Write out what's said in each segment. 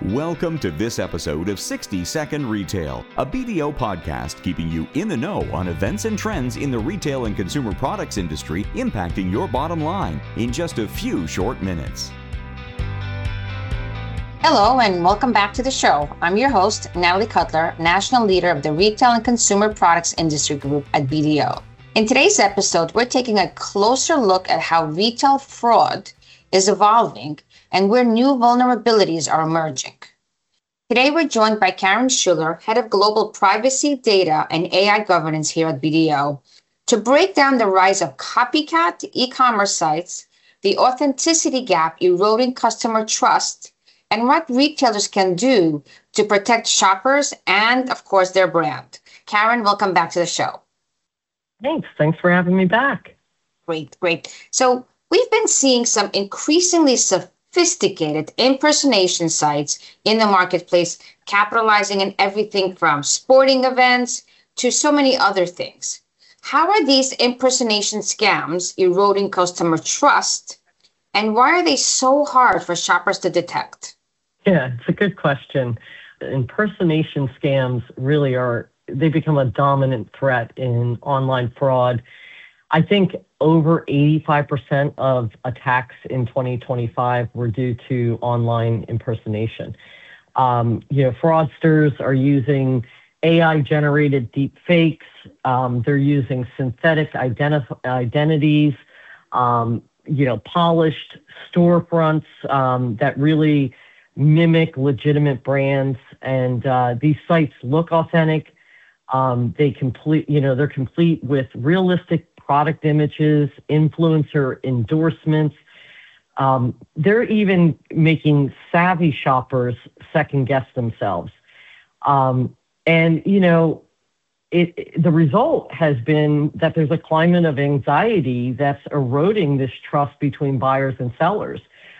Welcome to this episode of 60 Second Retail, a BDO podcast keeping you in the know on events and trends in the retail and consumer products industry impacting your bottom line in just a few short minutes. Hello and welcome back to the show. I'm your host, Natalie Cutler, National Leader of the Retail and Consumer Products Industry Group at BDO. In today's episode, we're taking a closer look at how retail fraud is evolving and where new vulnerabilities are emerging. Today, we're joined by Karen Schuler, Head of Global Privacy, Data, and AI Governance here at BDO, to break down the rise of copycat e-commerce sites, the authenticity gap eroding customer trust, and what retailers can do to protect shoppers and, of course, their brand. Karen, welcome back to the show. Thanks for having me back. Great. So we've been seeing some increasingly sophisticated impersonation sites in the marketplace, capitalizing on everything from sporting events to so many other things. How are these impersonation scams eroding customer trust, and why are they so hard for shoppers to detect? Yeah, it's a good question. Impersonation scams really they become a dominant threat in online fraud. I think over 85% of attacks in 2025 were due to online impersonation. Fraudsters are using AI-generated deep fakes. They're using synthetic identities, polished storefronts that really mimic legitimate brands. And these sites look authentic. They're complete with realistic product images, influencer endorsements. They're even making savvy shoppers second guess themselves. The result has been that there's a climate of anxiety that's eroding this trust between buyers and sellers.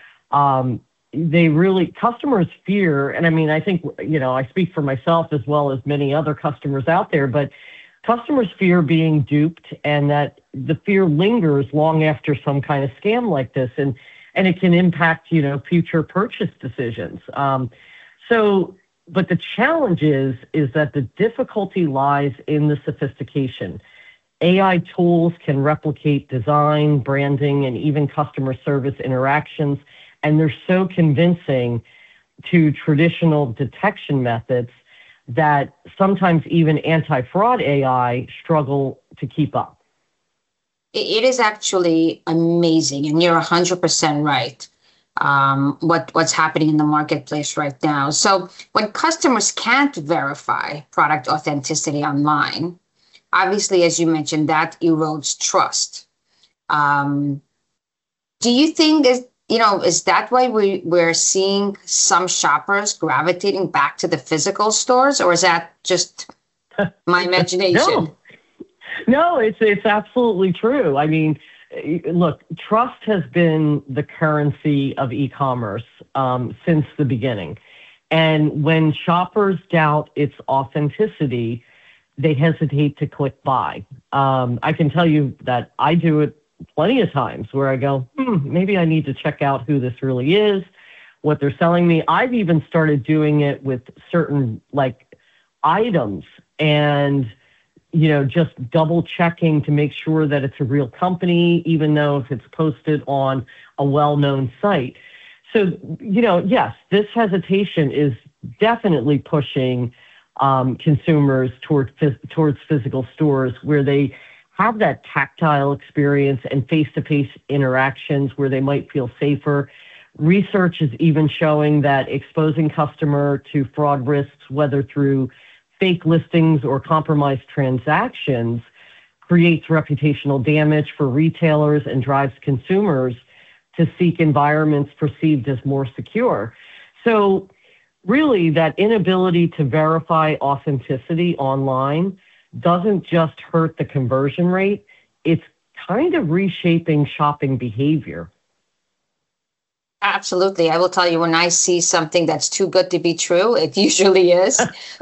Customers fear, and I think, I speak for myself as well as many other customers out there, but customers fear being duped, and that the fear lingers long after some kind of scam like this, and it can impact, future purchase decisions. But the challenge is that the difficulty lies in the sophistication. AI tools can replicate design, branding, and even customer service interactions, and they're so convincing to traditional detection methods that sometimes even anti-fraud AI struggle to keep up. It is actually amazing, and you're 100% right. What's happening in the marketplace right now. So when customers can't verify product authenticity online, obviously, as you mentioned, that erodes trust. Do you think is that why we're seeing some shoppers gravitating back to the physical stores, or is that just my imagination? No, it's absolutely true. Look, trust has been the currency of e-commerce since the beginning. And when shoppers doubt its authenticity, they hesitate to click buy. I can tell you that I do it plenty of times where I go, maybe I need to check out who this really is, what they're selling me. I've even started doing it with certain items and, just double checking to make sure that it's a real company, even though if it's posted on a well-known site. So, yes, this hesitation is definitely pushing consumers towards physical stores where they have that tactile experience and face-to-face interactions where they might feel safer. Research is even showing that exposing customer to fraud risks, whether through fake listings or compromised transactions, creates reputational damage for retailers and drives consumers to seek environments perceived as more secure. So really, that inability to verify authenticity online doesn't just hurt the conversion rate, it's kind of reshaping shopping behavior. Absolutely. I will tell you, when I see something that's too good to be true, it usually is.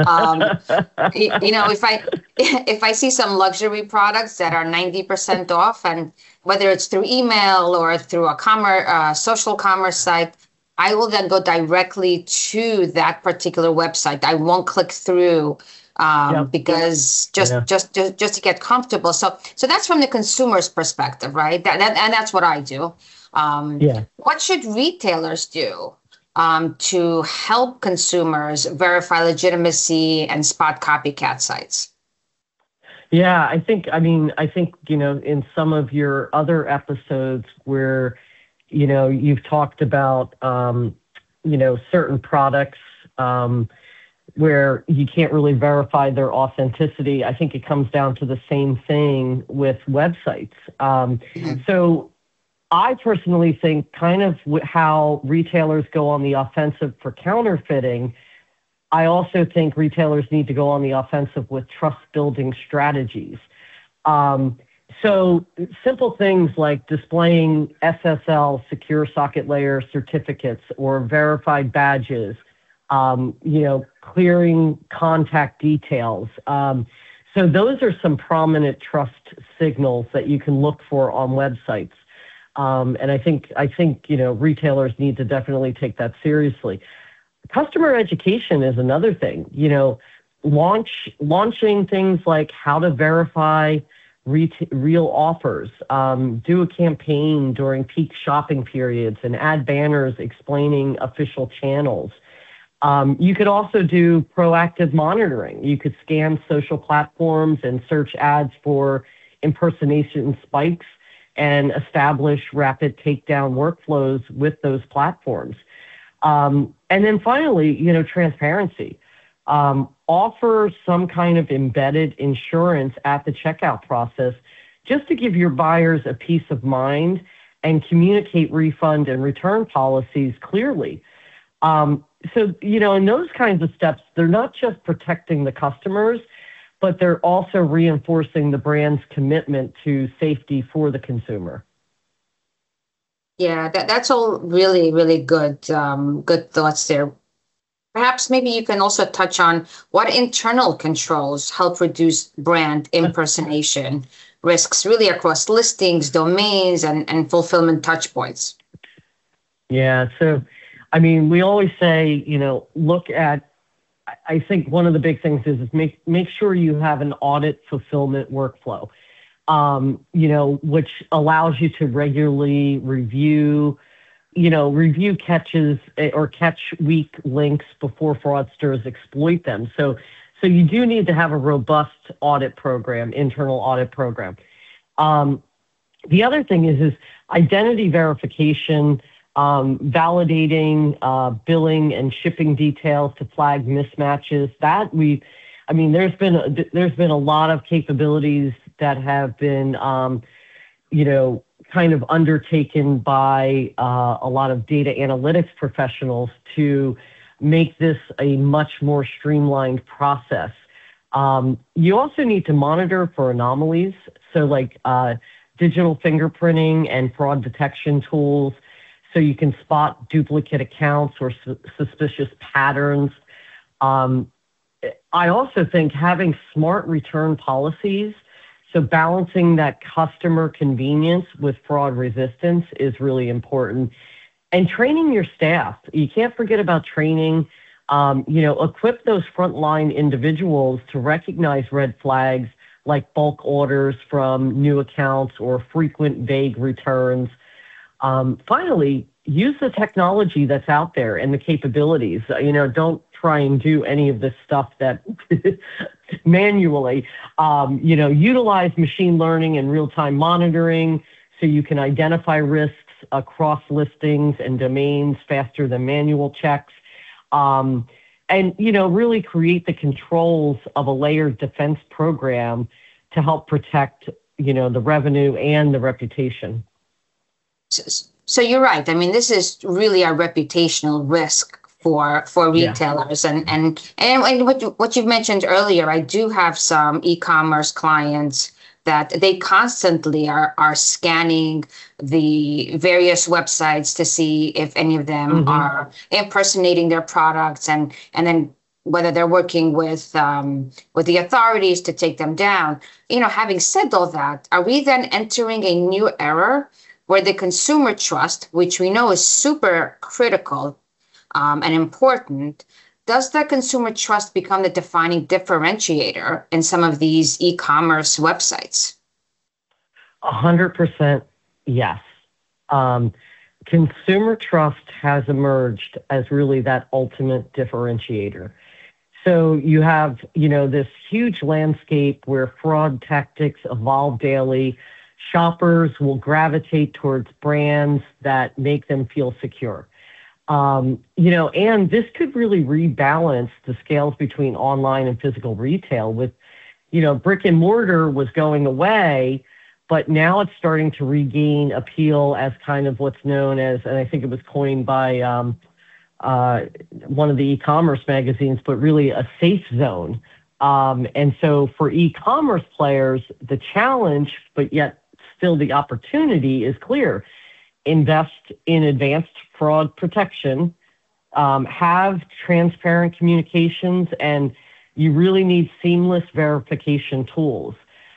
If I see some luxury products that are 90% off, and whether it's through email or through a social commerce site, I will then go directly to that particular website. I won't click through because just to get comfortable. So that's from the consumer's perspective, right? And that's what I do. What should retailers do to help consumers verify legitimacy and spot copycat sites? Yeah, I think, in some of your other episodes where, you've talked about, certain products where you can't really verify their authenticity, I think it comes down to the same thing with websites. So I personally think kind of how retailers go on the offensive for counterfeiting, I also think retailers need to go on the offensive with trust-building strategies. So simple things like displaying SSL, secure socket layer certificates, or verified badges, clearing contact details. So those are some prominent trust signals that you can look for on websites. And I think retailers need to definitely take that seriously. Customer education is another thing. Launching things like how to verify real offers, do a campaign during peak shopping periods, and add banners explaining official channels. You could also do proactive monitoring. You could scan social platforms and search ads for impersonation spikes and establish rapid takedown workflows with those platforms. And then finally, transparency. Offer some kind of embedded insurance at the checkout process just to give your buyers a peace of mind and communicate refund and return policies clearly. So, in those kinds of steps, they're not just protecting the customers, but they're also reinforcing the brand's commitment to safety for the consumer. Yeah, that's all really, really good thoughts there. Perhaps maybe you can also touch on what internal controls help reduce brand impersonation risks really across listings, domains, and fulfillment touchpoints. Yeah, so, we always say, look at, I think one of the big things is make sure you have an audit fulfillment workflow, which allows you to regularly review catches or catch weak links before fraudsters exploit them. So you do need to have a robust audit program, internal audit program. The other thing is identity verification, validating billing and shipping details to flag mismatches. There's been a lot of capabilities that have been, kind of undertaken by a lot of data analytics professionals to make this a much more streamlined process. You also need to monitor for anomalies, so like digital fingerprinting and fraud detection tools, so you can spot duplicate accounts or suspicious patterns. I also think having smart return policies, so balancing that customer convenience with fraud resistance is really important. And training your staff. You can't forget about training. Equip those frontline individuals to recognize red flags like bulk orders from new accounts or frequent vague returns. Finally, use the technology that's out there and the capabilities. Don't try and do any of this stuff that manually. Utilize machine learning and real-time monitoring so you can identify risks across listings and domains faster than manual checks. And really create the controls of a layered defense program to help protect, the revenue and the reputation. So you're right. This is really a reputational risk for retailers. Yeah. And what you've mentioned earlier, I do have some e-commerce clients that they constantly are scanning the various websites to see if any of them are impersonating their products, and then whether they're working with the authorities to take them down. Having said all that, are we then entering a new era where the consumer trust, which we know is super critical and important, does the consumer trust become the defining differentiator in some of these e-commerce websites? 100% yes. Consumer trust has emerged as really that ultimate differentiator. So you have, this huge landscape where fraud tactics evolve daily. Shoppers will gravitate towards brands that make them feel secure. And this could really rebalance the scales between online and physical retail with, brick and mortar was going away, but now it's starting to regain appeal as kind of what's known as, and I think it was coined by one of the e-commerce magazines, but really a safe zone. And so for e-commerce players, the challenge, but yet still the opportunity is clear. Invest in advanced fraud protection, have transparent communications, and you really need seamless verification tools.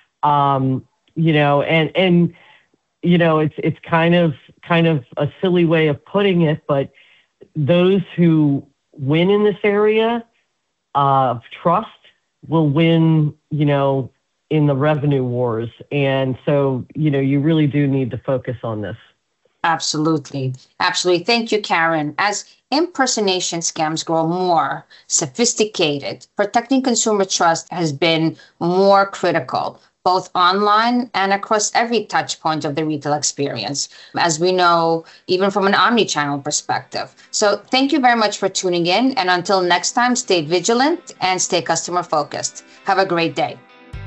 It's kind of a silly way of putting it, but those who win in this area of trust will win, in the revenue wars. And so, you really do need to focus on this. Absolutely. Absolutely. Thank you, Karen. As impersonation scams grow more sophisticated, protecting consumer trust has been more critical, both online and across every touch point of the retail experience, as we know, even from an omni-channel perspective. So thank you very much for tuning in. And until next time, stay vigilant and stay customer focused. Have a great day.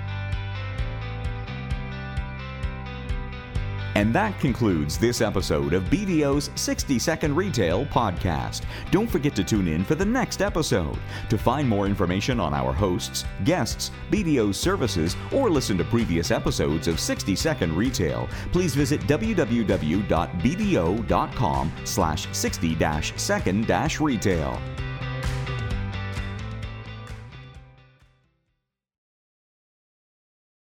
And that concludes this episode of BDO's 60-Second Retail Podcast. Don't forget to tune in for the next episode. To find more information on our hosts, guests, BDO's services, or listen to previous episodes of 60-Second Retail, please visit www.bdo.com/60-second-retail.